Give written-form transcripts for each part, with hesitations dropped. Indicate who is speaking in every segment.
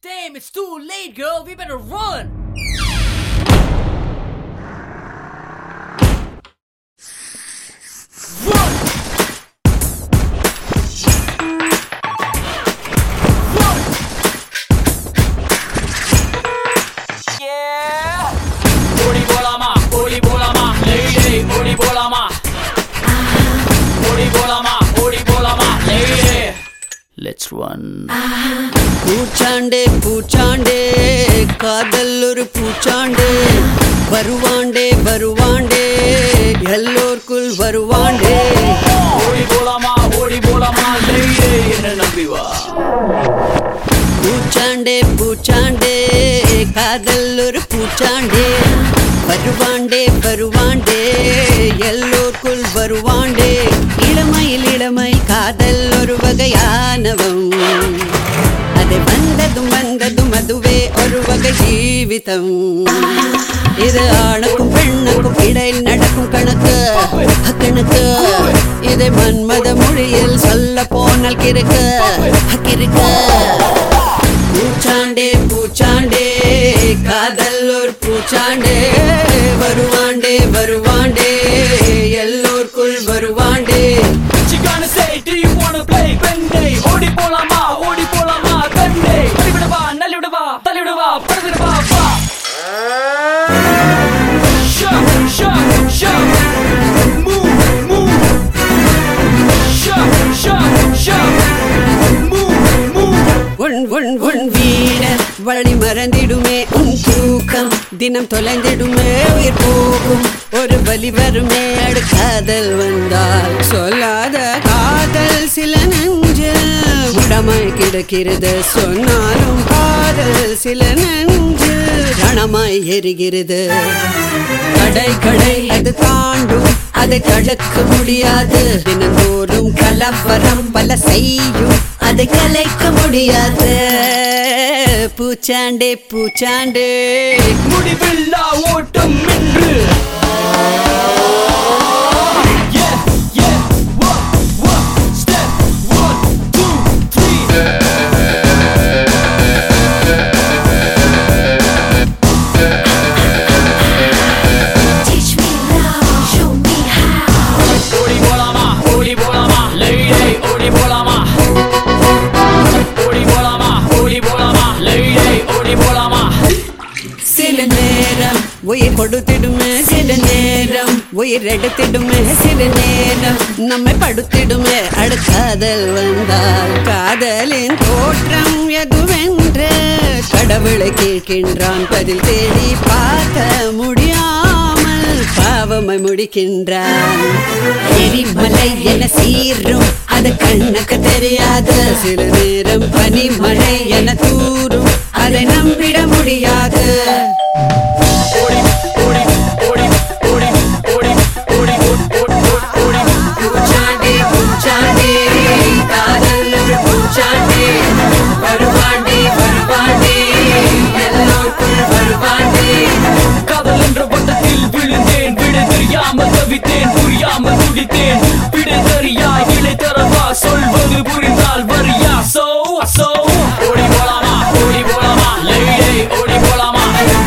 Speaker 1: Damn, it's too late, girl. We better run.
Speaker 2: Let's run.
Speaker 3: பூச்சாண்டே பூச்சாண்டே காதல் ஒரு பூச்சாண்டே வருவாண்டே வருவாண்டே எல்லோர்க்குள் வருவாண்டே
Speaker 2: ஓடி போலாமா லேயே என்ன நம்பி வா.
Speaker 3: பூச்சாண்டே பூச்சாண்டே காதல் ஒரு பூச்சாண்டே வருவாண்டே வருவாண்டே எல்லோர்க்குள் வருவாண்டே இளமையில் இளமை காதல் ஒரு வகையானவம் அது வந்ததும் அதுவே ஒரு வகை ஜீவிதம் இது ஆணுக்கும் பெண்ணுக்கும் இடையில் நடக்கும் கணக்கு இதை மன்மத மொழியில் சொல்ல போனால் கிறுக்கு பூச்சாண்டே பூச்சாண்டே காதல் ஒரு பூச்சாண்டே வருவாண்டே வருவாண்டே எல்லோர்க்குள் வருவாண்டே.
Speaker 2: She gonna say, do you wanna play பெண்டே? ஓடி போலாமா கண்டே ஓடிவிடவா நல்லிவிடவா தள்ளிவிடவா பறந்துடவா வா. Shut move shut move
Speaker 3: உன் வீட வழி மறந்திடுமே உன் தூக்கம் தினம் தொலைந்திடுமே உயிர் போகும் ஒரு வலி வருமே அடுக்காதல் வந்தால் சொல்லாத காதல் சில நெஞ்சு உடமாய் கிடக்கிறது சொன்னாலும் காதல் சில நெஞ்சு ரணமாய் எரிகிறது கடை அது தாண்டும் அதை தடுக்க முடியாது தினந்தோறும் கலவரம் பல செய்யும் அதை கலைக்க முடியாது பூச்சாண்டே பூச்சாண்டே
Speaker 2: முடிவில்லா ஓட்டம் என்று
Speaker 3: சில நேரம் உயிர் கொடுத்திடுமே சில நேரம் உயிர் எடுத்திடுமே சில நேரம் நம்மை படுத்திடுமே அடுக்காதல் வந்தால் காதலின் தோற்றம் எதுவென்று கடவுளை கேட்கின்றான் பதில் தேடி பார்க்க முடியாமல் பாவமை முடிக்கின்றான் எரிமலை என சீரும் அது கண்ணுக்கு தெரியாது சில நேரம் பனிமழை என தூரும் அதை நம்பிட முடியாது. பூச்சாண்டே பூச்சாண்டே காதல் ஒரு பூச்சாண்டே வருவாண்டே வருவாண்டே எல்லோருக்குள் வருவாண்டே.
Speaker 2: காதல் என்ற வட்டத்தில் விழுந்தேன் விடை தெரியாமல் தவித்தேன் புரியாமல் துடித்தேன் விடை தெரியா இலை தரவா சொல்வது புரிந்தால் வரியா சோ ஓடி போலாமா லேயே ஓடி போலாமா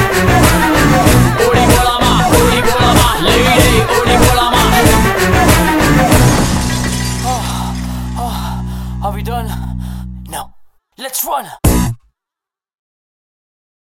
Speaker 2: லேயே ஓடி போலாமா. Are we done? No. Let's run.